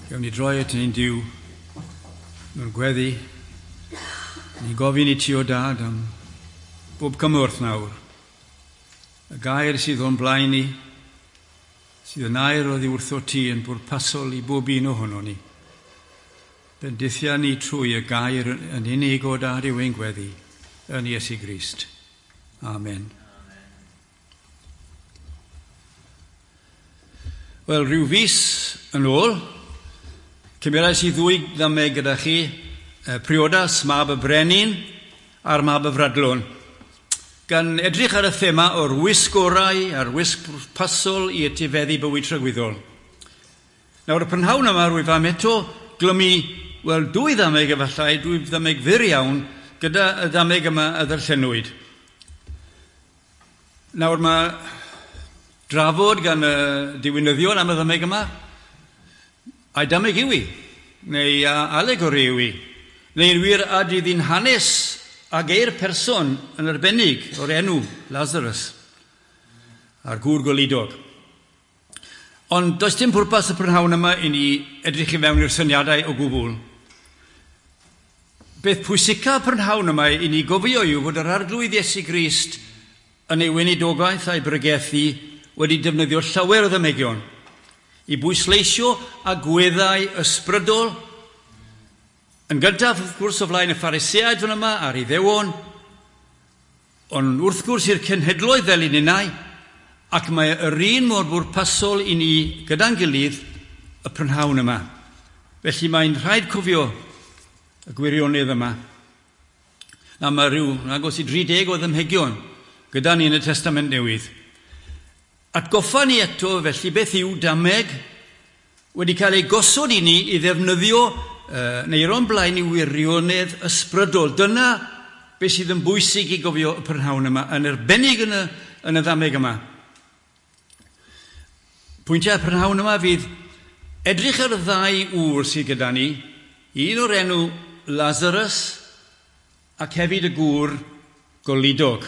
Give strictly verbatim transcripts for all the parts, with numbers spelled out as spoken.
Gawn ni droi at ni'n diw mewn gweddi. Ni'n gofyn i ti o dad am bob cymwrth nawr. Y gair sydd o'n blaen ni, sydd yn air oddi wrtho ti yn bwrpasol i bob un ohono ni. Bendithia ni trwy y gair yn unig o dad i'w ein gweddi, yn Iesu Grist. Amen. Wel, rhyw fus yn ôl, cymerais i ddwy ddamau gyda chi, priodas mab y brenin a'r mab y fradlon, gan edrych ar y thema o'r wisg orau a'r wisg pasol i etifeddu bywyd tragwyddol. Nawr, y prynhawn yma rwyf am eto glymu, wel, dwy ddameg efallai, dwy ddameg fyr iawn, gyda y ddameg yma y ddarllenwyd. Nawr, mae drafod gan y diwinyddion am y ddameg yma, a'i dameg yw i, neu alegori yw i, neu'n wir a dyddi'n hanes ag eir person yn arbennig o'r enw Lazarus, a'r gŵr golidog. Ond does dim pwrpas y prynhawn yma i ni edrych i mewn i'r syniadau o gwbl. Beth pwysica prynhawn yma i ni gofio yw fod yr arglwydd Iesu Grist yn ei weinidogaeth a'i brygethu wedi defnyddio llawer o ddamegion i bwysleisio agweddau ysbrydol. Yn gyntaf, wrth gwrs, o flaen y Pharisëaid fan yma ar Iddewon, ond wrth gwrs i'r cenhedloedd fel un unau, ac mae yr un mor bwrpasol i ni gyda'n gilydd y prynhawn yma. Felly mae'n rhaid cofio y gwirionedd yma. Na mae rhyw, agos i drideg o ddymhegion gyda ni yn y Testament Newydd. Atgoffa ni eto felly beth yw dameg wedi cael ei gosod i ni i ddefnyddio uh, neu ro'n blaen i wirionedd ysbrydol. Dyna beth sydd yn bwysig i gofio y prynhawn yma, yn arbennig yn y, yn y ddameg yma. Pwyntiau y prynhawn yma fydd edrych ar y ddau ŵr sydd gyda ni, un o'r enw Lazarus ac hefyd y gŵr golidog.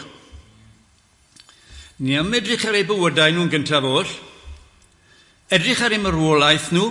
Ni am edrych ar ei bywydau nhw'n gyntaf oll, edrych ar ei marwolaeth nhw,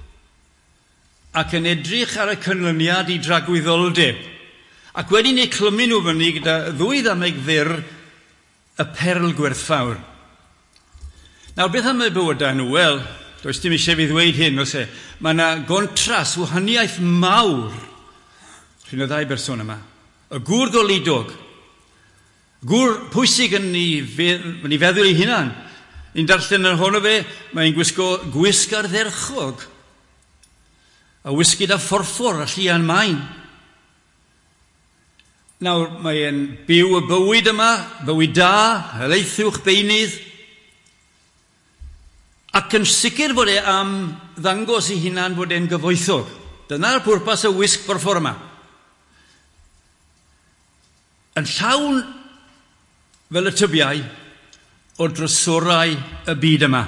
ac yn edrych ar y cynlyniad i dragwyddoldeb. Ac wedi ni clymu nhw fyny gyda ddwy ddameg fyr, y perl gwerthfawr. Nawr, beth am ei bywydau nhw? Wel, does dim eisiau fi ddweud hyn, os e. Mae yna gontras, wahaniaeth mawr rhwng y ddau berson yma. Y gŵr golidog, gŵr pwysig yn ei feddwl ei hunan. Ni'n darllen yn hwnnw fe, mae'n gwisgo gwisg ar dderchog, a wisgyd a phorffor a llian maen. Nawr, mae'n byw y bywyd yma, bywyd da, helaethwch beinydd, ac yn sicr fod e am ddangos ei hunan fod e'n gyfoethog. Dyna'r pwrpas y wisg phorffor yma. Yn llawn fel y tybiau o drysorau y byd yma.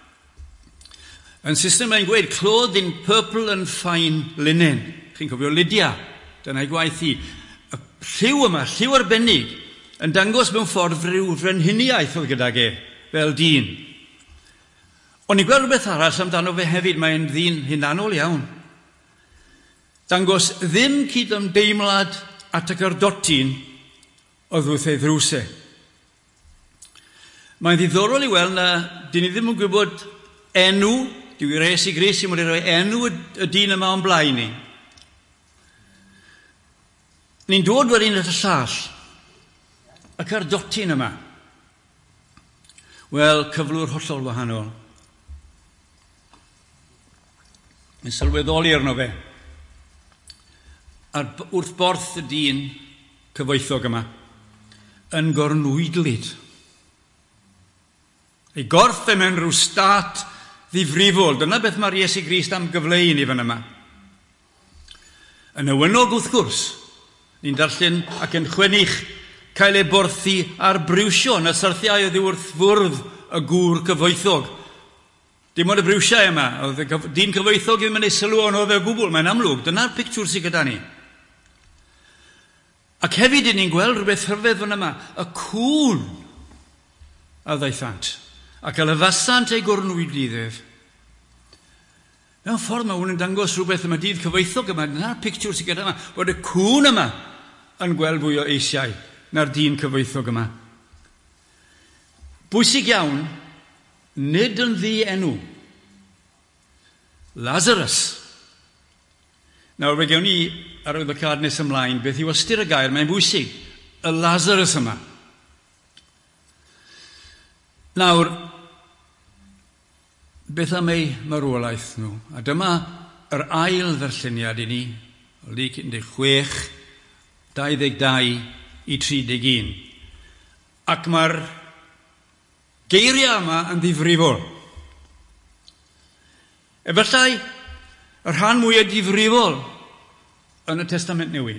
Yn Saesneg mae'n gweud, cloth in purple and fine linen. Chi'n cofio Lydia, dyna'i gwaith hi. Y lliw yma, lliw arbennig, yn dangos mewn ffordd rhyw frenhiniaeth oedd gydag e, fel dyn. Ond ni'n gweld rhywbeth arall amdano fe hefyd, mae'n ddyn hunanol iawn. Dangos ddim cydymdeimlad at y gardotyn oedd wrth ei ddrwsau. Mae'n ddiddorol i weld na dyn ni ddim yn gwybod enw, dyw i'r Iesu Grist sy'n wedi rhoi enw y dyn yma o'n blaen ni. Ni'n dod wedyn at y llall, y cardotyn yma. Wel, cyflwr hollol wahanol. Mae'n sylweddoli arno fe. Ar wrth borth y dyn cyfoethog yma, yn gornwydlyd. Ei gorff e mewn rhyw stat ddifrifol. Dyna beth mae'r Iesu Grist am gyfleu ni fan yma. Yn ewynog wrth gwrs, ni'n darllen ac yn chwenich cael ei borthi ar briwsio yn y syrthiau oedd wrth fwrdd y gŵr cyfoethog. Dim ond y briwsiau yma, oedd y dyn cyfoethog ddim yn ei sylw ond oedd e gwbl, mae'n amlwg. Dyna'r pictiwr sydd gyda ni. Ac hefyd ni'n gweld rhywbeth rhyfedd fan yma, y cŵn a ddaethant, ac elefasant ei gornwydliddef. Mewn ffordd mae hwn yn dangos rhywbeth yma dydd cyfoethog yma. Na'r pictiwr sydd gyda yma, bod y cwn yma yn gweld fwy o eisiau na'r dyn cyfoethog yma. Bwysig iawn, nid yn ddi enw. Lazarus. Nawr, fe gewn ni ar y card nes ymlaen, beth yw ystyr y gair, mae'n bwysig. Y Lazarus yma. Nawr, beth am ei marwolaeth nhw? A dyma yr ail ddarlleniad i ni, o Luc un deg chwech, dau ddeg dau i tri deg un. Ac mae'r geiriau yma yn ddifrifol. Efallai, yr rhan mwyaf difrifol yn y Testament Newydd.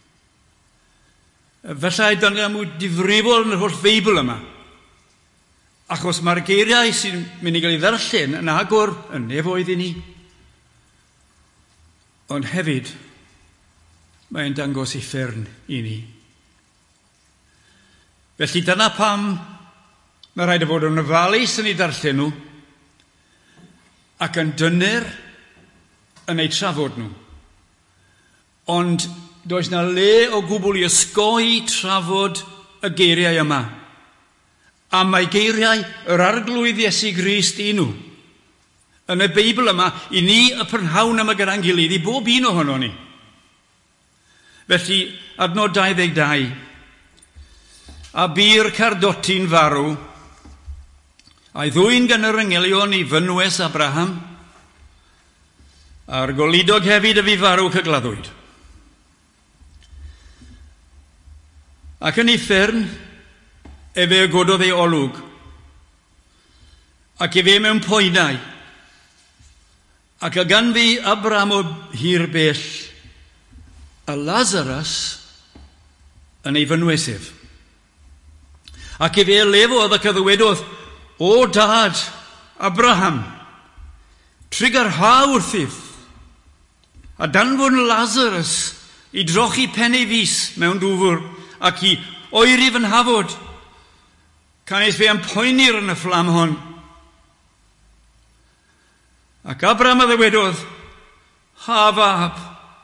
Efallai, dyna mwy difrifol yn yr holl Feibl yma. Achos mae'r geiriau sy'n mynd i gael ei ddarllen yn agor yn nefoedd i ni. Ond hefyd, mae'n dangos ei ffyrn i ni. Felly dyna pam mae rhaid i fod yn ofalus yn ei darllen nhw ac yn dynner yn ei trafod nhw. Ond does na le o gwbl i osgoi trafod y geiriau yma. A mae geiriau yr arglwydd Iesu Grist i nhw. Yn y Beibl yma, i ni y prynhawn yma gyda'n gilydd, i bob un ohono ni. Felly, adnod dau ddeg dau. A bu'r cardoti'n farw, a'i ddwyn gan yr anghelion i fynwes Abraham, a'r golidog hefyd y fi farw cygladdwyd. Ac yn ei ffyrn, efe y gododd ei olwg, ac efe mewn poenau, ac y gan fi Abraham o hir bell, a Lazarus yn ei fynwesif. Ac efe lefodd ac y ddywedodd, o dad, Abraham, trigar ha wrthyf, a danfon Lazarus i drochi pen ei fus mewn dwfwr, ac i oeri fy nhafod, canis fe am poenir yn y fflam hon. Ac Abraham a ddywedodd, ha fab,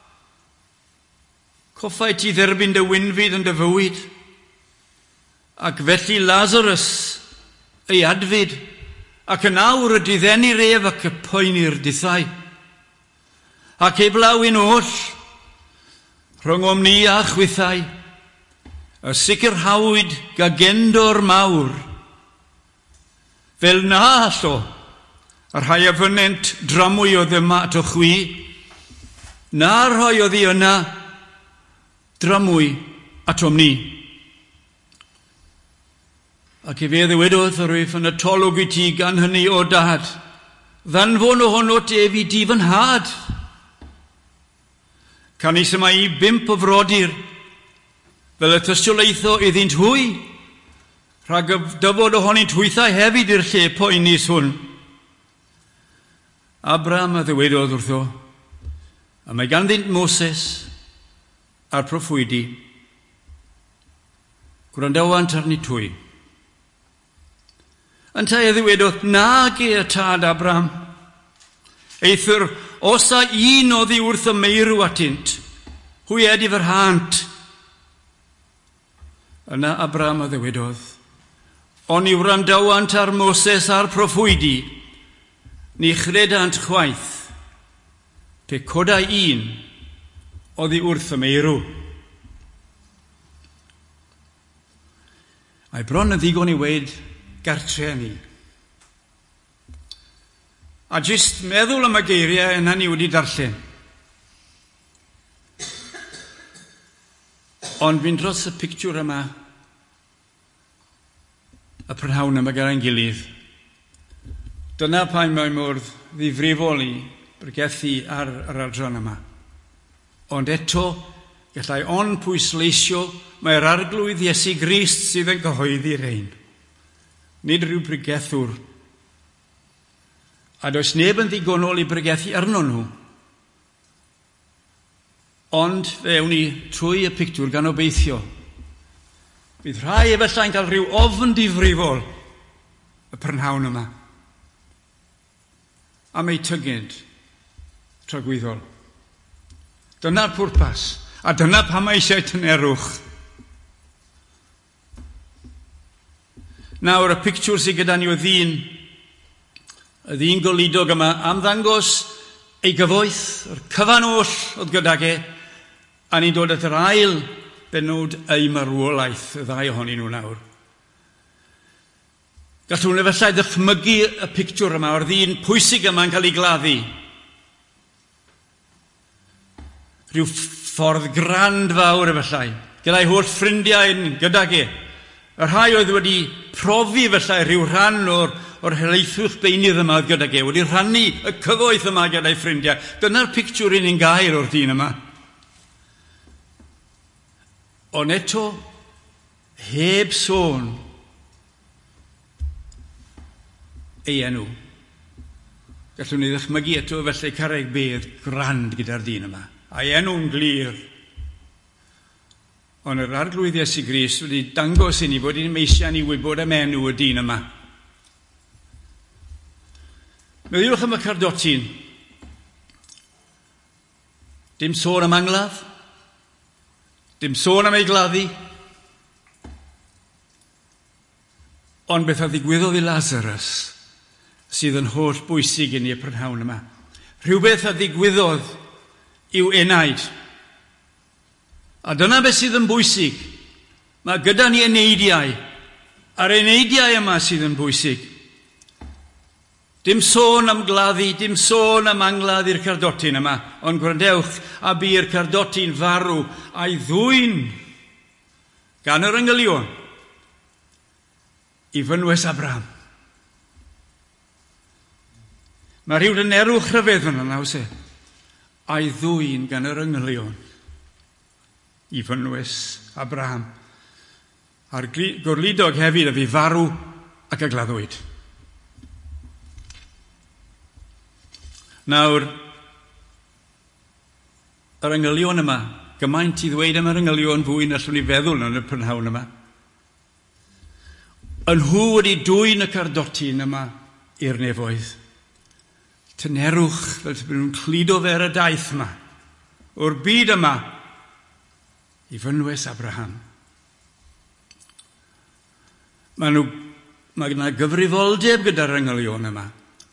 coffai ti dderbyn dy wynfyd yn dy fywyd, ac felly Lazarus ei adfyd, ac yn awr y diddennir ef ac y poenir dithau. Ac eblaw un oll, rhwng om ni a chwythau, y sicrhawyd gagendor mawr. Fel na allo, yr rhai a fynent dramwy o ddyma at o chwi, na'r rhai o ddi yna dramwy at om ni. Ac i fe ddywedodd yr wyf yn y tolwg i ti gan hynny o dad, ddanfon ohono te fi di fy nhad. Canis yma i bimp o frodyr, fel y tystiolaetho iddynt hwy, rhag y dyfod ohonynt hwythau hefyd i'r lle poenus hwn. Abraham a ddywedodd wrtho, a mae ganddynt Moses a'r proffwydi, gwrandawant arni twy. Yntai a ddywedodd, nag e y tad Abraham, eithir osa un oddi wrth y meirw atynt, hwy edi fyr hant. Yna Abraham a ddywedodd, on i wrandawant ar Moses a'r proffwydi, ni chredant chwaith, pe codau un oddi wrth y meirw. A'i bron yn ddigon i weid gartre ni. A jyst meddwl am y geiriau yna ni wedi darllen. Ond fi'n dros y pictiwr yma, y prynhawn yma gyda'n gilydd. Dyna pan mae mor ddifrifol i bregethu ar yr adran yma. Ond eto, gallai on pwysleisio mae'r arglwydd Iesu Grist sydd yn gyhoeddi'r ein. Nid rhyw bregethwr. A does neb yn ddigonol i bregethu arno nhw. Ond fe ewn ni trwy y pictiwr gan obeithio. Bydd rhai efallai'n cael rhyw ofn difrifol y prynhawn yma. Am ei tygyd tragwyddol. Dyna'r pwrpas. A dyna pam mae eisiau tynerwch. Nawr, y pictiwr sydd gyda ni o ddyn, y ddyn golidog yma, am ddangos ei gyfoeth, yr cyfan oll oedd gydag e, a ni'n dod at yr ail benod ei marwolaeth, y ddau ohonyn nhw nawr. Gallwn ni efallai ddychmygu y pictiwr yma o'r ddyn pwysig yma'n cael ei gladdu. Rhyw ffordd grand fawr efallai, gyda'i holl ffrindiau'n gydag e. Y rhai oedd wedi profi efallai rhyw rhan o'r, o'r helaethwch beinydd yma oedd gydag e, wedi rhannu y cyfoeth yma gyda'i ffrindiau. Dyna'r pictiwr un i'n gair o'r dyn yma. Ond eto, heb sôn ei enw. Gallwn ni ddychmygu eto felly carreg bedd grand gyda'r dyn yma. A'i enw'n glir. Ond yr arglwydd Iesu Grist wedi dangos i ni bod i'n meisiau ni wybod am enw y dyn yma. Meddiwch am y cardotyn. Dim sôn am angladd. Dim sôn am ei gladdu. Ond beth a ddigwyddodd i Lazarus sydd yn holl bwysig i ni y prynhawn yma. Rhywbeth a ddigwyddodd i'w enaid. A dyna beth sydd yn bwysig. Mae gyda ni eneidiau. A'r eneidiau yma sydd yn bwysig. Dim sôn am gladdu, dim sôn am angladd i'r cardotyn yma, ond gwrandewch a bu'r cardotyn farw a'i ddwyn gan yr angylion i fynwes Abraham. Mae rhyw dynerwch rhyfedd fyna nawr se. A'i ddwyn gan yr angylion i fynwes Abraham. A'r gwrlidog hefyd a fi farw ac a gladdwyd. Nawr, yr angylion yma, gymaint i ddweud am yr angylion fwy na allwn ni feddwl yn y prynhawn yma. Yn nhw wedi dwyn y cardotyn yma i'r nefoedd. Tynerwch fel sy'n nhw'n cludo fer y daith yma, o'r byd yma, i fynwes Abraham. Mae nhw, mae yna gyfrifoldeb gyda'r angylion yma.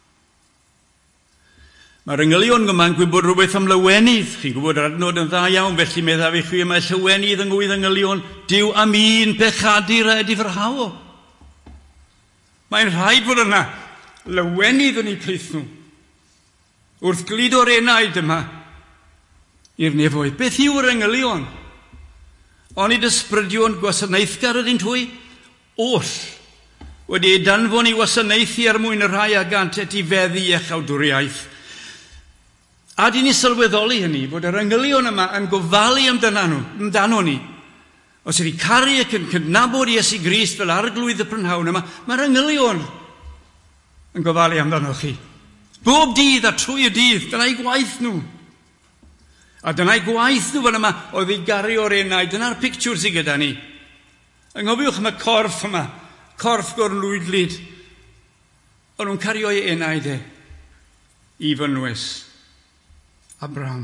Mae'r angylion yma'n gwybod rhywbeth am lywenydd. Chi'n gwybod yr adnod yn dda iawn, felly meddaf i chi mae llywenydd yng ngwydd angylion, Dyw am un pechadu red i fyrhawo. Mae'n rhaid fod yna lywenydd yn eu plith nhw. Wrth gludo'r enaid yma i'r nefoedd. Beth yw'r angylion? Ond i dysbrydion gwasanaethgar ydyn twy? Oll wedi ei danfon i wasanaethu er mwyn y rhai agant et i feddu eich awdwriaeth. A di ni sylweddoli hynny, bod yr angylion yma yn gofalu amdano ni. Os ydy caru ac yn cydnabod Iesu Grist fel arglwydd y prynhawn yma, mae'r angylion yn gofalu amdano chi. Bob dydd a trwy y dydd, dyna'i gwaith nhw. A dyna'i gwaith nhw fan yma oedd ei garu o'r enaid. Dyna'r pictiwr sydd gyda ni. Ynghofiwch yma corff yma, corff gorlwydlyd. O'n nhw'n cario ei enaid e i fynwes Abraham.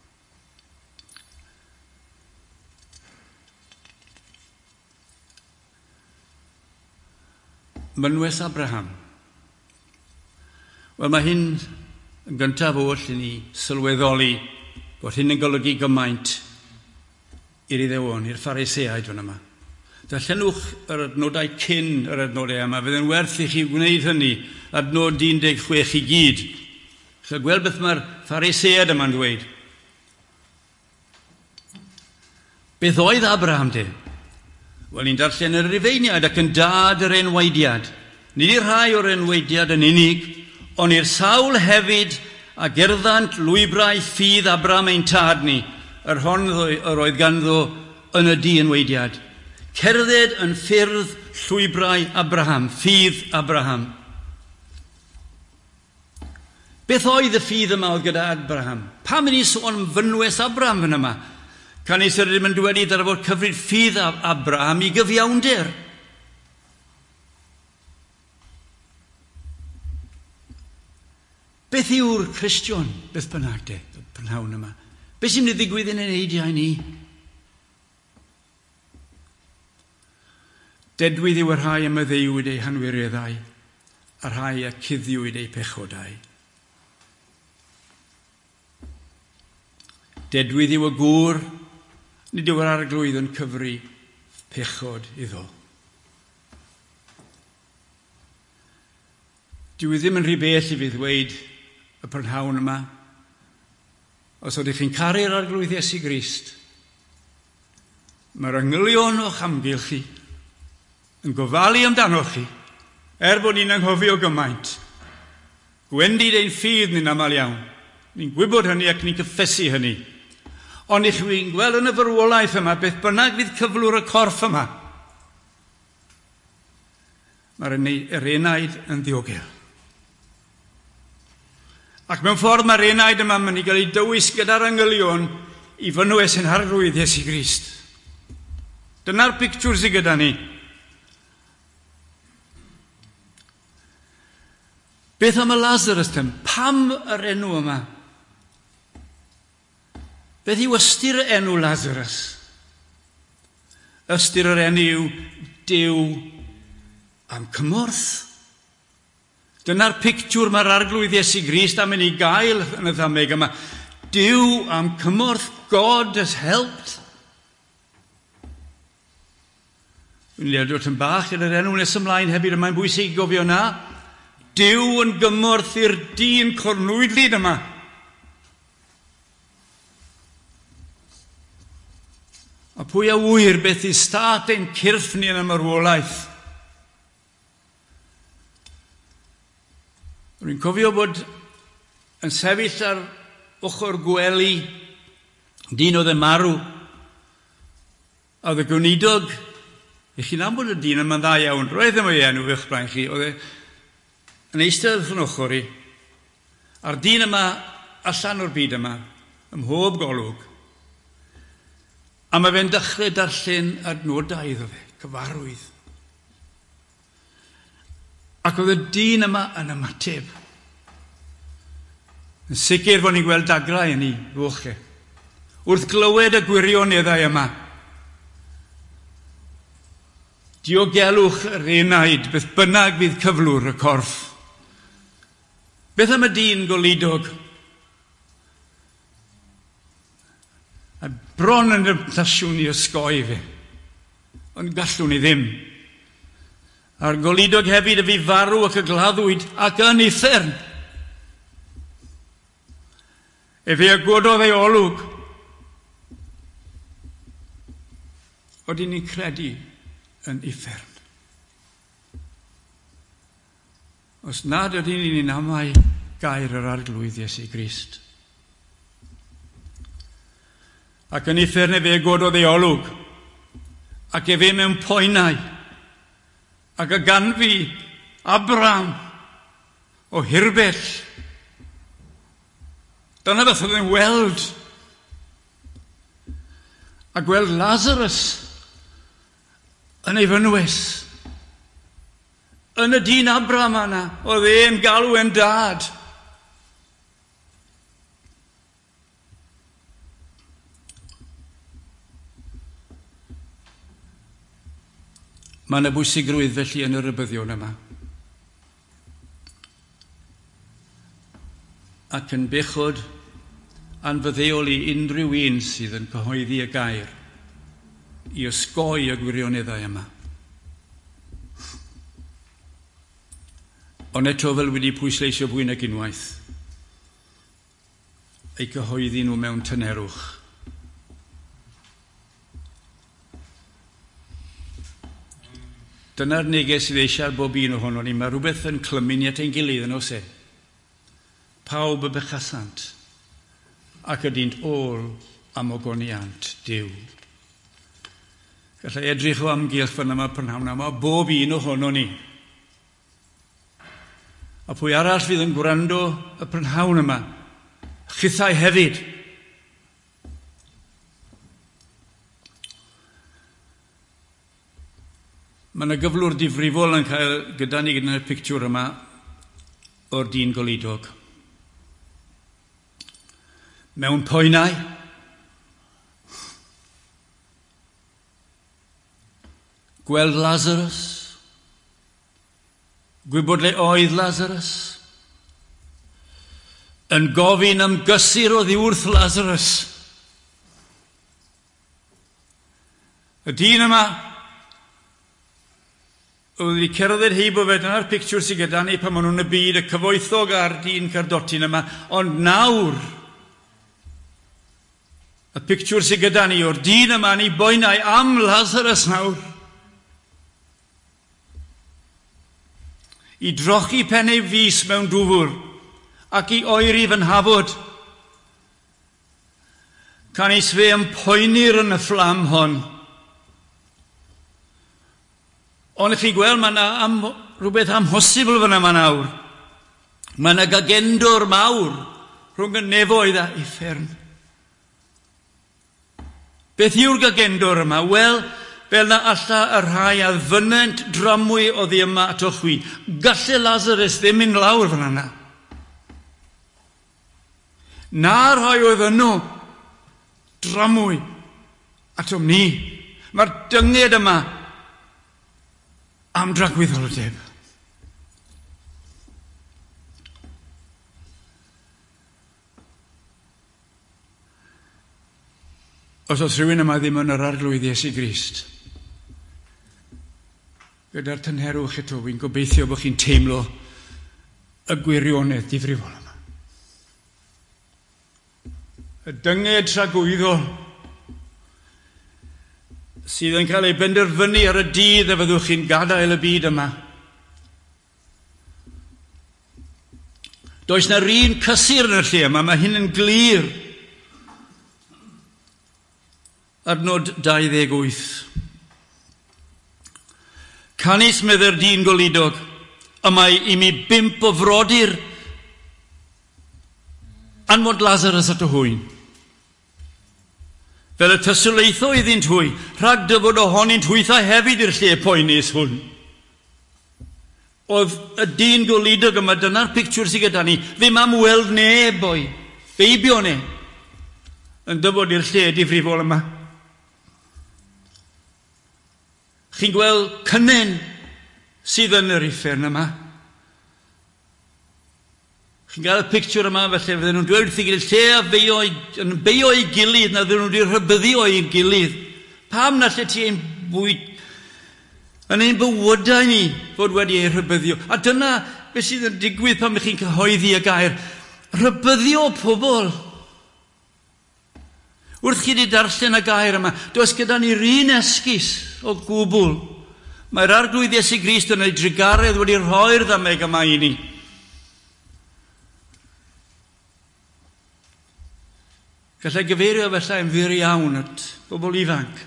Mynwes Abraham. Wel, mae hyn yn gyntaf oll i ni sylweddoli bod hyn yn golygu gymaint i'r Iddewon, i'r Phariseaid fan yma. Darllenwch yr adnodau cyn yr adnodau yma. Fydd yn werth i chi wneud hynny, adnod un deg chwech i gyd. Chi'n gweld beth mae'r Phariseaid yma'n dweud. Beth oedd Abraham de? Wel, ni'n darllen yr Rufeiniad ac yn dad yr enwaidiad. Nid i'r rhai o'r enwaidiad yn unig, ond i'r sawl hefyd a gerddant lwybrau ffydd Abraham ein tad ni, yr hon yr oedd ganddo yn y di enwaidiad. Cerdded yn ffyrdd llwybrau Abraham, ffydd Abraham. Beth oedd y ffydd yma oedd gyda Abraham? Pam yn ei sôn am fynwes Abraham yn yma? Can ei sy'n ddim yn dweud ar fod cyfrif ffydd Abraham i gyfiawnder. Beth Beth yw'r Cristion, beth bynnag de, y prynhawn yma? Beth sy'n mynd i ddigwydd yn ei neidiau ni? Dedwydd yw y rhai am y ddeiwyd ei hanwirieddau, a rhai a cuddiwyd ei pechodau. Dedwydd yw y gŵr, nid yw'r arglwydd yn cyfri pechod iddo. Dwi ddim yn rhy bell i fi ddweud y prynhawn yma, os ydych chi'n caru'r arglwydd Iesu Grist, mae'r angylion o'ch amgylch chi yn gofalu amdanoch chi, er bod ni'n anghofio gymaint. Gwendid ein ffydd ni'n aml iawn. Ni'n gwybod hynny ac ni'n cyffesu hynny. Ond i'ch chi'n gweld yn y farwolaeth yma, beth bynnag fydd cyflwr y corff yma, mae'r yr enaid yn ddiogel. Ac mewn ffordd mae'r enaid yma yn mynd i gael ei dywys gyda'r angylion i fynwes yn arglwydd Iesu Grist. Dyna'r pictiwr sydd gyda ni. Beth am y Lazarus ten? Pam yr enw yma? Beth yw ystyr y enw Lazarus? Ystyr yr enw yw Duw am cymorth. Dyna'r pictiwr mae'r arglwydd Iesu Grist am yn ei gael yn y ddameg yma. Duw am cymorth. God has helped. Dwi'n leidr yn bach yn yr enw nes ymlaen hefyd, mae'n bwysig gofio na. Duw yn gymorth i'r dyn cornwydlyd yma. A pwy a wyr beth i start ein cyrff ni yn y marwolaeth. Rwy'n cofio bod yn sefyll ar ochr gwely dyn oedd yn marw. A oedd y gwnidog, i chi'n am bod y dyn yma'n dda iawn, roedd yma i enw i'ch blaen chi, oedd e yn eistedd wrth yn ochr i, a'r dyn yma allan o'r byd yma, ym mhob golwg. A mae fe'n dechrau darllen adnodau iddo fe, cyfarwydd. Ac oedd y dyn yma yn ymateb. Yn sicr bod ni'n gweld dagrau yn ei foche. Wrth glywed y gwirioneddau yma, diogelwch yr enaid, beth bynnag fydd cyflwr y corff. Beth am y dyn golidog? A bron yn y llasiwn i ysgoi fe, ond gallwn ni ddim. A'r golidog hefyd y fi farw ac y gladdwyd ac yn uffern. E fe agododd ei olwg. Oedden ni'n credu yn uffern. Os nad ydyn ni'n amau gair yr arglwydd Iesu Grist. Ac yn uffern e fe gododd ei olwg, ac e fe mewn poenau, ac y ganfi Abraham o hirbell. Dyna beth oedd e'n weld. A gweld Lazarus yn ei fynwes. Yn y dyn Abraham yna, oedd e'n galw yn dad. Mae yna bwysigrwydd felly yn y rybyddion yma. Ac yn bechod anfyddeol i unrhyw un sydd yn cyhoeddi y gair i osgoi y gwirioneddau yma. Ond eto fel wedi pwysleisio fwy nag unwaith, eu cyhoeddi nhw mewn tynerwch. Dyna'r neges sydd eisiau bob un ohono ni. Mae rhywbeth yn clymu ni at ein gilydd yn oes e. Pawb y bechasant ac ydynt ôl am ogoniant Duw. Gallai edrych o amgylch fan yma prynhawn yma bob un ohono ni. A pwy arall fydd yn gwrando y prynhawn yma, chithau hefyd. Mae yna gyflwr difrifol yn cael gyda ni gyda'r pictiwr yma o'r dyn golidog. mewn poenau. Gweld Lazarus, gwybod le oedd Lazarus, yn gofyn am gysur o ddiwrth Lazarus. Y dyn yma, oedd wedi cerdded heibio fe, dyna'r pictiwr sydd gyda ni pan maen nhw'n y byd, y cyfoethog ar dyn cardotyn yma, ond nawr, y pictiwr sydd gyda ni o'r dyn yma ni boenau am Lazarus nawr. I drochi pennau fus mewn dwfwr, ac i oeri fy nhafod. Canis fe yn poenir yn y fflam hon. Ond chi gweld, mae yna am, rhywbeth amhosibl fyna yma nawr. Mae yna gagendwr mawr rhwng y nefoedd a uffern. Beth yw'r gagendwr yma? Wel, fel na alla y rhai a fynent dramwy o ddi yma ato chwi. Galle Lazarus ddim mynd lawr fyna yna. Na'r rhai oedd yno dramwy atom ni. Mae'r dynged yma am dragwyddoldeb. Os oes rhywun yma ddim yn yr arglwydd Iesu Grist, gyda'r tynherwch eto, wy'n gobeithio bod chi'n teimlo y gwirionedd difrifol yma. Y dynged tragwyddol sydd yn cael ei benderfynu ar y dydd y fyddwch chi'n gadael y byd yma. Does na'r un cysur yn y lle yma, mae hyn yn glir. Adnod dau ddeg wyth. Canis medde'r dyn golidog, ymae i mi bimp o frodyr anfod Lazarus at y hwyn. Fel y tyswleitho iddynt hwy, rhag dyfod ohonynt hwytha hefyd i'r lle poenus hwn. Oedd y dyn golidog yma, dyna'r pictiwr sydd gyda ni, ddim am weld neb o'i, feibio ne, yn dyfod i'r lle difrifol yma. Chi'n gweld cynnen sydd yn yr uffern yma. Chi'n gael y pictiwr yma, felly fydden nhw'n dweud wrth i gilydd, lle a feio yn beio i gilydd, na fydden nhw wedi rhybyddio i'r gilydd. Pam na lle ti ein bwyd, yn ein bywydau ni fod wedi ei rhybyddio. A dyna beth sydd yn digwydd pan chi'n cyhoeddi y gair. Rhybyddio pobl. Wrth chi wedi darllen y gair yma, does gyda ni'r un esgus o gwbl. Mae'r arglwydd Iesu Grist yn ei drigaredd wedi rhoi'r ddameg yma i ni. Gallai gyfeirio felly yn fyr iawn at bobl ifanc.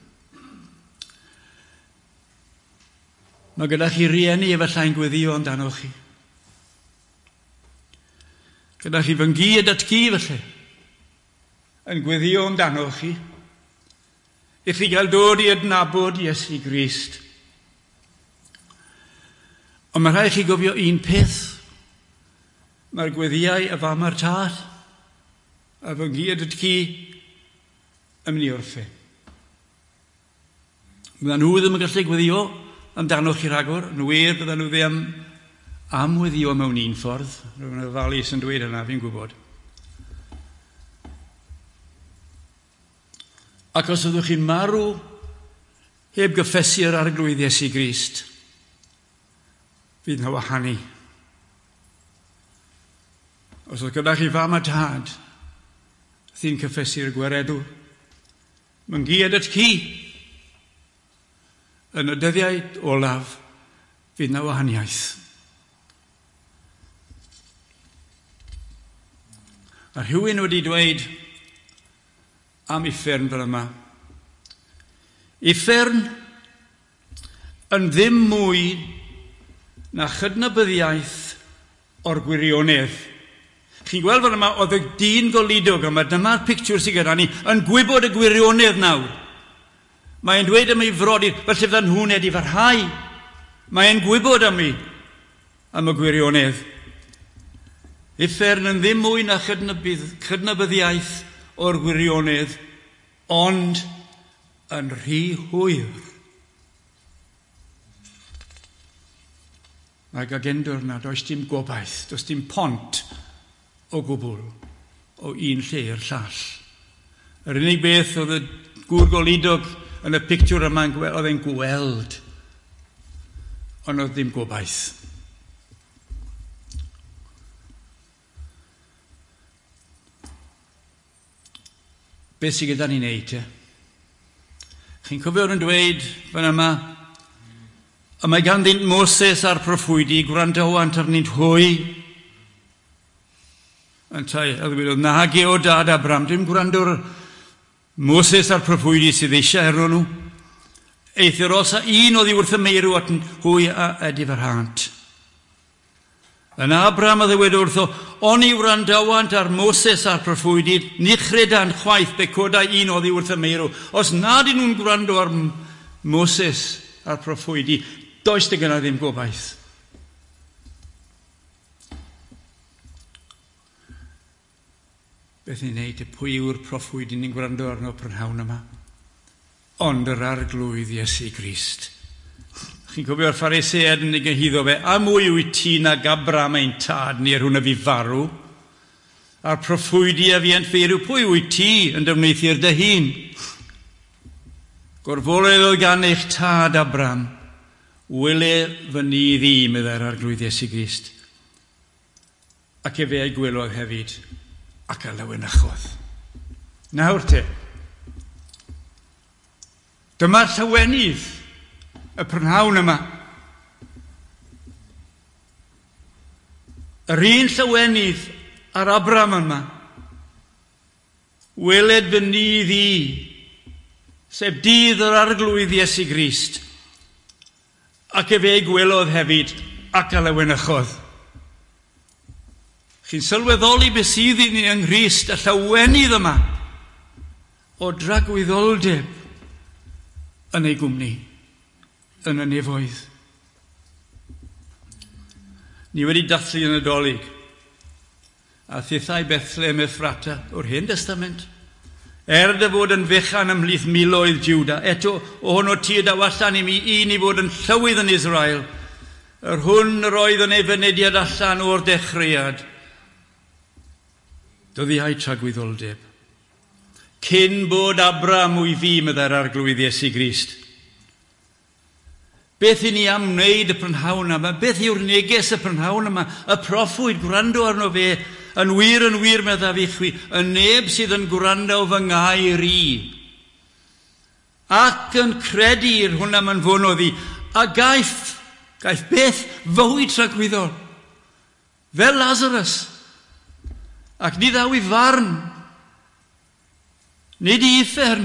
Mae gyda chi rieni efallai'n gweddio amdano chi. Gyda chi fy ngi a datgu felly yn gweddio amdano chi. I chi gael dod i adnabod Iesu Grist. Ond mae rhaid chi gofio un peth. Mae'r gweddiau y fam a'r tad a fy ngi a datgu yn mynd i orffen. Bydden nhw ddim yn gallu gweddio amdano chi rhagor, yn wir bydden nhw ddim am weddio mewn un ffordd. Rwy'n y falus yn dweud yna, fi'n gwybod. Ac os ydwch chi'n marw heb gyffesu'r arglwydd Iesu Grist, fydd na wahanu. Os oedd gyda chi fam a tad, sy'n cyffesu'r gweredw, mae'n gyd at ci. Yn y dyddiau olaf, fydd na wahaniaeth. A rhywun wedi dweud am uffern fel yma. Uffern yn ddim mwy na chydnabyddiaeth o'r gwirionedd. Chi'n gweld fel yma, oedd y dyn golidog yma, dyma'r pictiwr sydd gyda ni, yn gwybod y gwirionedd nawr. Mae'n dweud am ei frodyr, felly fydda nhw'n wedi farhau. Mae'n gwybod am ei, am y gwirionedd. Uffern yn ddim mwy na chydnabydd- chydnabyddiaeth o'r gwirionedd, ond yn rhy hwyr. Mae gagendwr na, does dim gobaith, does dim pont o gwbl o un lle i'r llall. Yr unig beth oedd y gŵr golidog yn y pictiwr yma oedd e'n gweld, ond oedd dim gobaith. Beth sydd gyda ni'n neud, e? Chi'n cofio yn dweud fan yma, a mae ganddynt Moses a'r proffwydi gwrandawant arnynt hwy. Antai, a ddweud, na geo dad Abram, dim gwrando'r Moses a'r proffwydi sydd eisiau ero nhw. Eithir os a un oedd i wrth y meirw at hwy a edif yr hant. Yn Abram a ddweud wrtho, on i wrandawant ar Moses a'r proffwydi, ni chredan chwaith be codau un oedd i wrth y meirw. Os nad yn nhw'n gwrando ar Moses a'r proffwydi, does dy gyna ddim gobaith. Beth ni'n neud, y pwy yw'r proffwydi ni'n gwrando arno prynhawn yma? Ond yr arglwydd Iesu Grist. Chi'n cofio'r Phariseed yn ei gyhyddo fe, a mwy wyt ti na Abram ein tad ni ar hwnna fi farw? A'r proffwydi a fi entferw, pwy wyt ti yn defnyddio'r dy hun? Gorfoledd oedd gan eich tad Abram, wyle fy ni ddi, meddai'r arglwydd Iesu Grist. Ac efe ei gwelodd hefyd, ac a lawenychodd. Nawr te, dyma'r llawenydd y prynhawn yma. Yr un llawenydd ar Abram yma. Weled fy ni ddi, sef dydd yr arglwydd Iesu Grist, ac efe ei gwelodd hefyd, ac a lawenychodd. Chi'n sylweddoli beth sydd i ni yng Nghrist, y llawenydd yma, o dragwyddoldeb yn ei gwmni, yn y nefoedd. Ni wedi dathlu yn y Dolig, a thithau Bethlehem Ephrata o'r Hen Testament. Er dy fod yn fechan ymhlith miloedd Jiwda, eto o hwnnw tir daw allan i mi un i fod yn llywydd yn Israel, yr hwn yr oedd yn ei fynediad allan o'r dechreuad. Dyddiau tragwyddoldeb. Cyn bod Abram wy fi, meddai'r arglwydd Iesu Grist. Beth i ni am wneud y prynhawn yma? Beth yw'r neges y prynhawn yma? Y proffwyd, gwrando arno fe, yn wir yn wir medda fi chwi, y neb sydd yn gwrando fy ngair i. Ac yn credu'r hwnna ma'n fwnodd i, a gaeth, gaeth beth fywyd tragwyddol, fel Lazarus. Ac ni ddaw i farn, nid i uffern.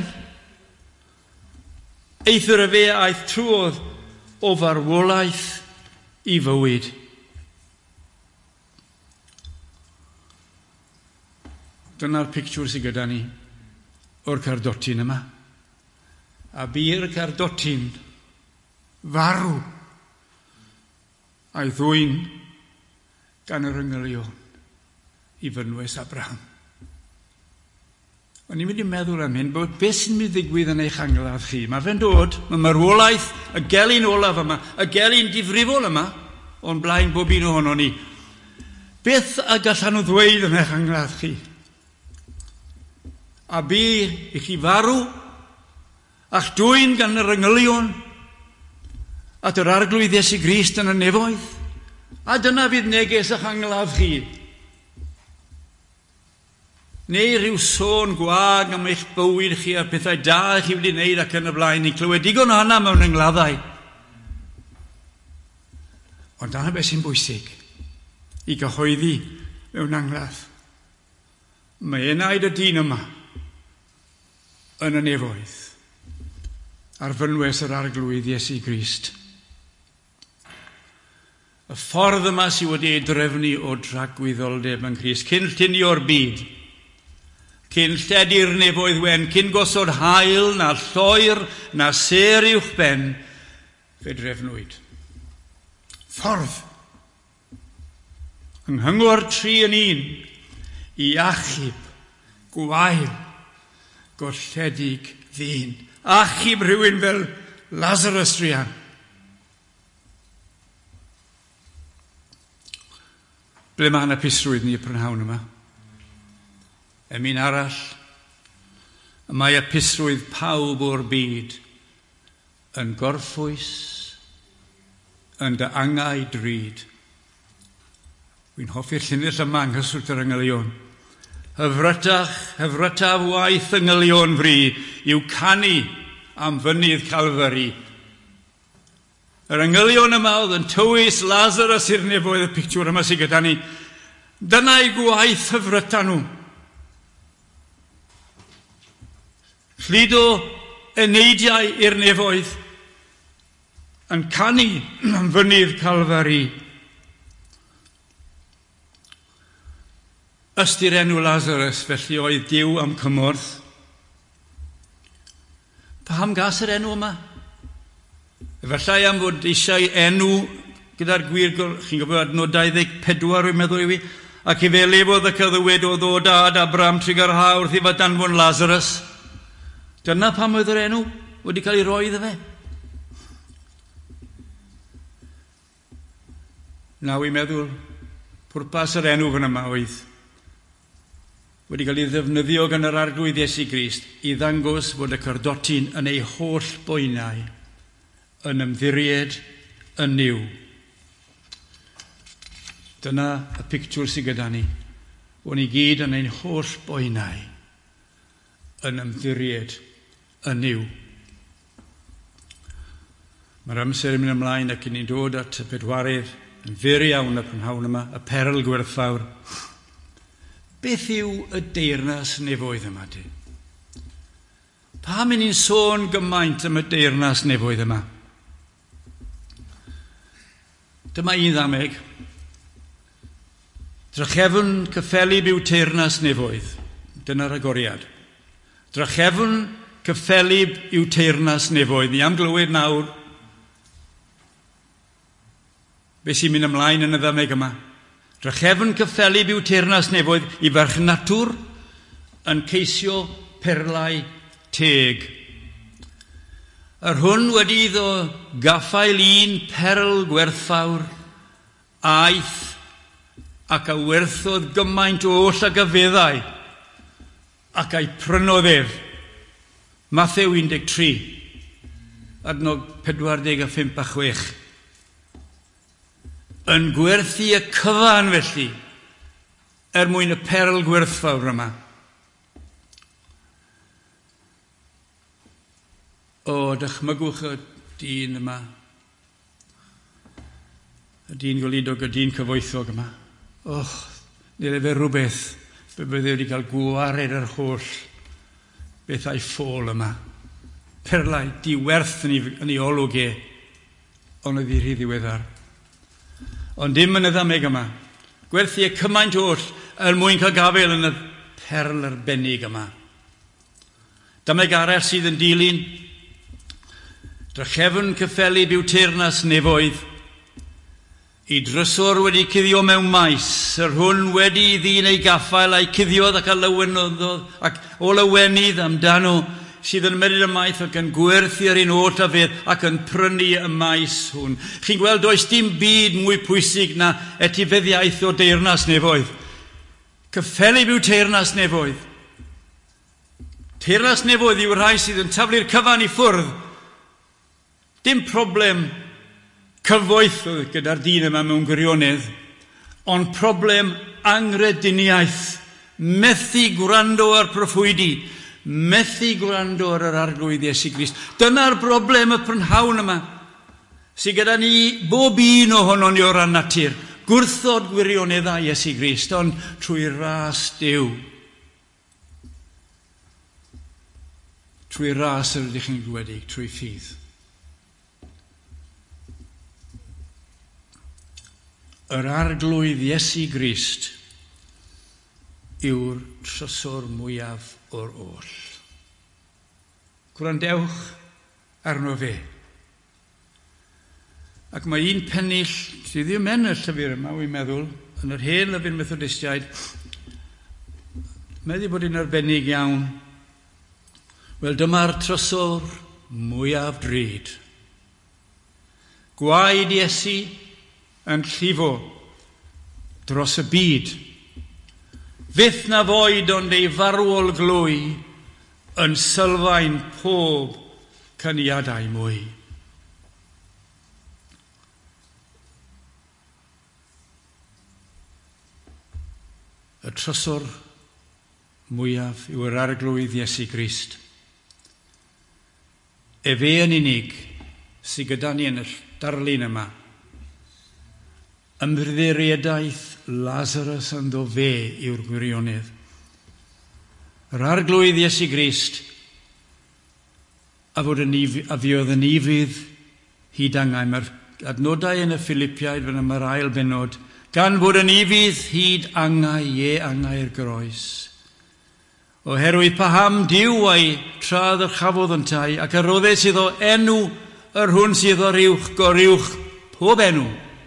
Eithir y fe aeth trwodd o farwolaeth i fywyd. Dyna'r pictiwr sydd gyda ni o'r cardotyn yma. A bu'r cardotyn farw a'i ddwyn gan yr yngylion i fynwes Abraham. O'n i'n mynd i meddwl am hyn, bod beth sy'n mynd i ddigwydd yn eich angladd chi? Mae fe'n dod, mae marwolaeth, y gelyn olaf yma, y gelyn difrifol yma, o'n blaen bob un ohono ni. Beth a gallan nhw ddweud yn eich angladd chi? A bu i chi farw, a'ch dwyn gan yr yngylion, at yr arglwydd Iesu Grist yn y nefoedd. A dyna fydd neges eich angladd chi. Neu rhyw sôn gwag am eich bywyd chi a pethau da chi wedi wneud ac yn y blaen. I clywed digon o hynna mewn yngladdau. Ond dyna beth sy'n bwysig i gyhoeddi mewn angladd. Mae enaid y dyn yma yn y nefoedd ar fynwes yr arglwydd Iesu Grist. Y ffordd yma sydd wedi ei drefnu o dragwyddoldeb yn Grist, cyn llunio'r byd, cyn lledu'r nefoedd wen, cyn gosod hael na lloer na ser uwch ben, fe drefnwyd. Ffordd Yng nghyngor tri yn un, i achub, gwael, golledig ddyn. Achub rhywun fel Lazarus rian. Ble mae yna pusrwydd ni y prynhawn yma? Emyn arall, mae y pusrwydd pawb o'r byd yn gorffwys, yn dy angau drud. Wy'n hoffi'r llinell yma yng nghyswllt yr Anghelion. Hyfrytach, hyfrytaf waith Anghelion fri yw canu am fynydd Calfari. Yr Anghelion yma oedd yn tywys Lazarus i'r nefoedd, y pictiwr yma sydd gyda ni. Dyna'i gwaith hyfryta nhw. Llyd o eneidiau i'r nefoedd yn canu am fynydd Calfari. Ystyr enw Lazarus, felly oedd Duw am cymorth. Pam gas yr enw yma? Efallai am fod eisiau enw gyda'r gwir, chi'n gwybod adnodau ddeg pedwar wy'n meddwl i fi, ac i fe lefodd y cyddywyd o ddod ad Abram trigar ha wrth i fa danfon Lazarus. Dyna pam oedd yr enw wedi cael ei roi iddo fe. Naw i'n meddwl, pwrpas yr enw fan yma oedd wedi cael ei ddefnyddio gan yr arglwydd Iesu Grist i ddangos fod y cardotyn yn ei holl boenau yn ymddiried yn niw. Dyna y pictiwr sydd gyda ni. O'n i gyd yn ein holl boenau yn ymddiried yn niw. Mae'r amser yn mynd ymlaen ac yn ni'n dod at y bedwarydd yn fyr iawn y prynhawn yma, y perl gwerthfawr. Beth yw y deyrnas nefoedd yma di? Pam yn ni'n sôn gymaint am y deyrnas nefoedd yma? Dyma un ddameg. Drychefn cyffelib yw teyrnas nefoedd. Dyna'r agoriad. Drychefn cyffelib yw teyrnas nefoedd. Ni am glywed nawr beth sy'n mynd ymlaen yn y ddameg yma. Drychefn cyffelib yw teyrnas nefoedd i farchnatwr yn ceisio perlau teg. Yr hwn wedi iddo gaffael un perl gwerthfawr, aeth ac a werthodd gymaint o oll a gyfeddau ac a'i prynodd ef. Mathew un deg tri, adnog pedwar deg a phump a chwech. Yn gwerthu y cyfan felly, er mwyn y perl gwerthfawr yma. O, dychmygwch y dyn yma, y dyn gwlidog, y dyn cyfoethog yma. Och, nid efe rhywbeth, be bydde wedi cael gwared yr holl beth a'i ffôl yma. Perlau diwerth yn ei, yn ei olwg e, ond ydi rhy ddiweddar. Ond dim yn y ddameg yma. Gwerthu y cymaint oll er mwyn cael gafel yn y perl arbennig yma. Dameg arall sydd yn dilyn. Drychefn cyffelib yw teyrnas nefoedd. I drysor wedi cuddio mewn maes, yr hwn wedi ddyn ei gaffael a'i cuddiodd ac a lywynodd ac o lywenydd amdano sydd yn ymwneud y maith ac yn gwerthu ar un oll a fedd ac yn prynu y maes hwn. Chi'n gweld does dim byd mwy pwysig na etifeddiaeth o deyrnas nefoedd. Cyffelib yw teyrnas nefoedd. Teyrnas nefoedd yw rhai sydd yn taflu'r cyfan i ffwrdd. Dim problem cyfoethwyd gyda'r dyn yma mewn gwirionedd, ond problem angrediniaeth, methu gwrando ar proffwydi, methu gwrando ar yr arglwydd Iesu Grist. Dyna'r broblem y prynhawn yma, sydd gyda ni bob un ohono ni o ran natur, gwrthod gwirioneddau Iesu Grist, ond trwy ras Duw. Trwy ras yr ydych chi'n gwedig, trwy ffydd. Yr arglwydd Iesu Grist yw'r trysor mwyaf o'r oll. Gwrandewch arno fe. Ac mae un pennill sydd ddim yn y llyfr yma, wy'n meddwl, yn yr hen lyfyn Methodistiaid, meddu bod yn arbennig iawn. Wel, dyma'r trysor mwyaf drud. Gwaed Iesu yn llifo dros y byd. Fyth na foed ond ei farwol glwy yn sylfaen pob cyniadau mwy. Y trysor mwyaf yw yr arglwydd Iesu Grist. E fe yn unig sydd gyda ni yn y darlun yma. Ymddiriadaeth Lazarus yn ddo fe yw'r gwirionedd. Yr arglwydd Iesu Grist a fod yn if, a fi oedd yn ifydd hyd angau. Mae'r adnodau yn y Philippiaid fan yma'r ail benod. Gan fod yn ifydd hyd angau ie angau'r groes. Oherwydd paham diw ai tradd yr chafodd yn tai, ac yr oddau sydd o enw yr hwn sydd o'r uwch goriwch pob enw.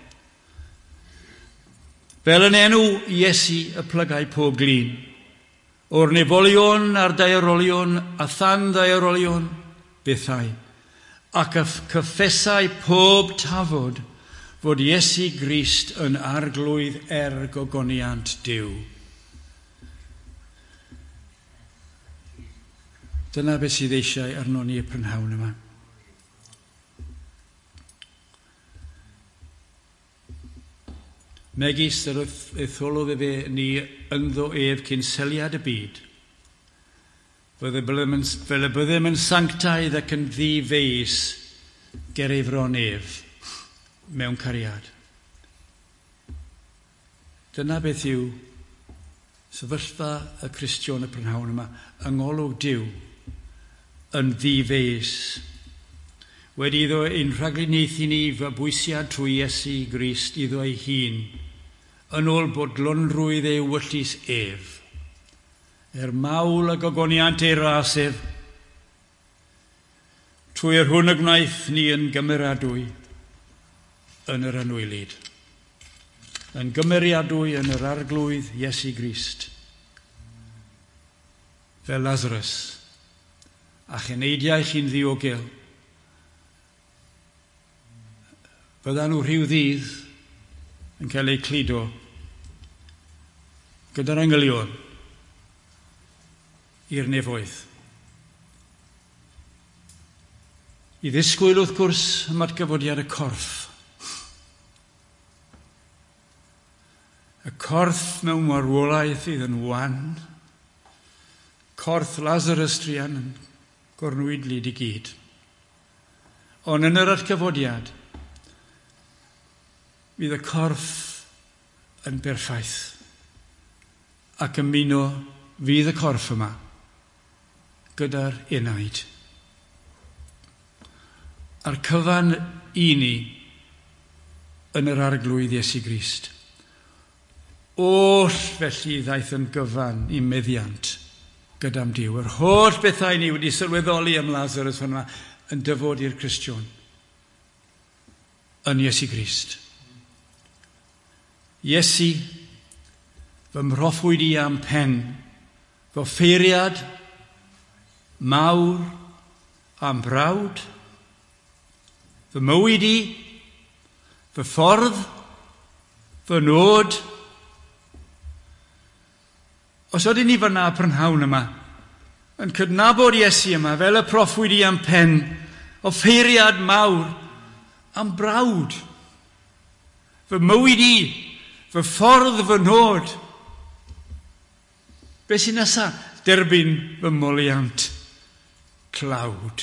Fel yn enw Iesu y plygau pob glin. O'r nefolion a'r daerolion a than daerolion bethau, ac y cyffesau pob tafod fod Iesu Grist yn arglwydd er gogoniant Duw. Dyna beth sydd eisiau arno ni y prynhawn yma. Megis yr etholodd e fe ni ynddo ef cyn seliad y byd. Fel y byddem yn sanctaidd ac yn ddifeis ger ei fron ef mewn cariad. Dyna beth yw sefyllfa y Cristion y prynhawn yma, yng ngolwg Duw yn ddifeis. Wedi iddo ein rhagluniaethu ni fy bwysiad trwy Iesu Grist iddo ei hun, yn ôl bodlonrwydd ei wyllus ef, er mawl a gogoniant ei rasef, trwy'r hwn y gwnaeth ni yn gymeradwy yn yr anwylid, yn gymeriadwy yn yr arglwydd Iesu Grist, fel Lazarus, a cheneidiau chi'n ddiogel. Byddan nhw rhyw ddydd yn cael eu cludo gyda'r angylion i'r nefoedd. I ddisgwyl wrth gwrs ymatgyfodiad y corff. Y corff mewn marwolaeth fydd yn wan. Corff Lazarus trian yn gornwydlyd i gyd. Ond yn yr atgyfodiad, fydd y corff yn berffaith ac ymuno fydd y corff yma gyda'r enaid. A'r cyfan i ni yn yr arglwydd Iesu Grist. Oll felly ddaeth yn gyfan i meddiant gyda'm Duw. Yr holl bethau ni wedi sylweddoli am Lazarus fan yma yn dyfod i'r Cristion yn Iesu Grist. Iesu, fy mroffwyd i am pen, fy ffeiriad mawr am brawd, fy mywyd i, fy ffordd, fy nod. Os ydyn ni fyna prynhawn yma, yn cydnabod Iesu yma fel y proffwyd i am pen, o ffeiriad mawr am brawd, fy mywyd i, fy ffordd, fy nod. Be sy'n nesa? Derbyn fy moliant clawd.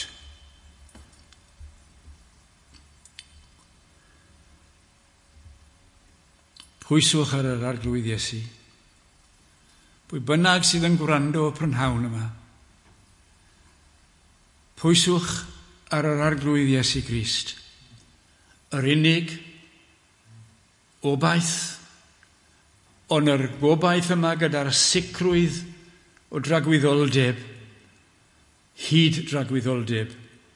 Pwyswch ar yr arglwydd Iesu. Pwy bynnag sydd yn gwrando o prynhawn yma. Pwyswch ar yr arglwydd Iesu Grist. Yr unig obaith, ond yr gobaith yma gyda'r sicrwydd o dragwyddoldeb, hyd dragwyddoldeb,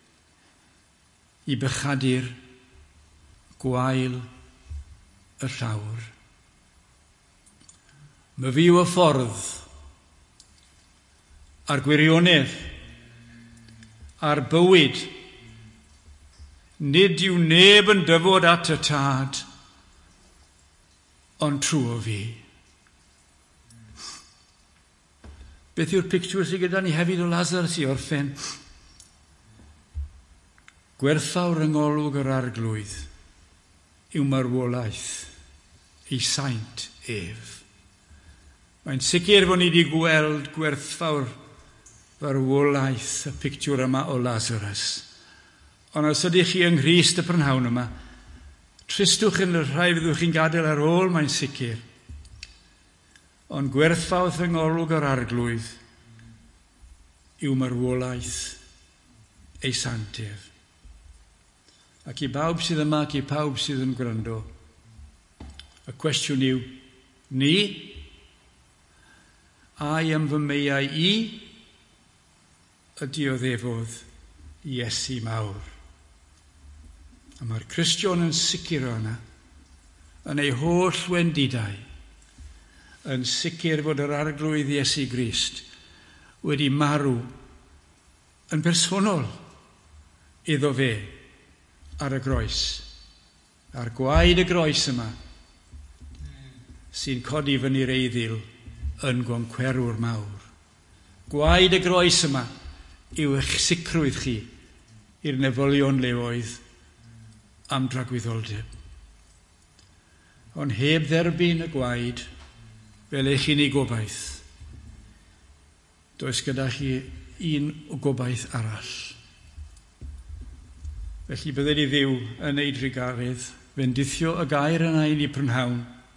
i bechadu'r gwael y llawr. Mae fi yw y ffordd a'r gwirionedd a'r bywyd. Nid yw neb yn dyfod at y tad, ond trwy o fi. Beth yw'r pictiwr sydd gyda ni hefyd o Lazarus i orffen? Gwerthawr yng ngolwg yr arglwydd yw marwolaeth ei saint ef. Mae'n sicr bod ni wedi gweld gwerthfawr farwolaeth y pictiwr yma o Lazarus. Ond os ydych chi yng Nghrist y prynhawn yma, tristwch yn y rhai fyddwch chi'n gadael ar ôl, mae'n sicr. Ond gwerthfawr yng ngolwg yr arglwydd yw marwolaeth ei saint ef. Ac i bawb sydd yma, ac i pawb sydd yn gwrando, y cwestiwn yw, ni, ai am fy meiau i, y dioddefodd Iesu mawr. A mae'r Cristion yn sicr o hynna, yn ei holl wendidau, yn sicr fod yr arglwydd Iesu Grist wedi marw yn bersonol iddo fe ar y groes. A'r gwaed y groes yma sy'n codi fyny'r eiddil yn gwancwerwr mawr. Gwaed y groes yma yw eich sicrwydd chi i'r nefolion leoedd am dragwyddoldeb. Ond heb dderbyn y gwaed fel eich unig gobaith, does gyda chi un o gobaith arall. Felly bydde ni Dduw yn ei drigarydd, bendithio y gair yna i ni prynhawn.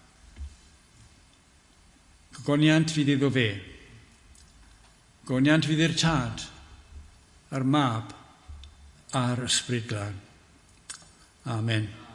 Goniant fydd iddo fe. Goniant fydd i'r tad, a'r mab, a'r ysbryd glân. Amen.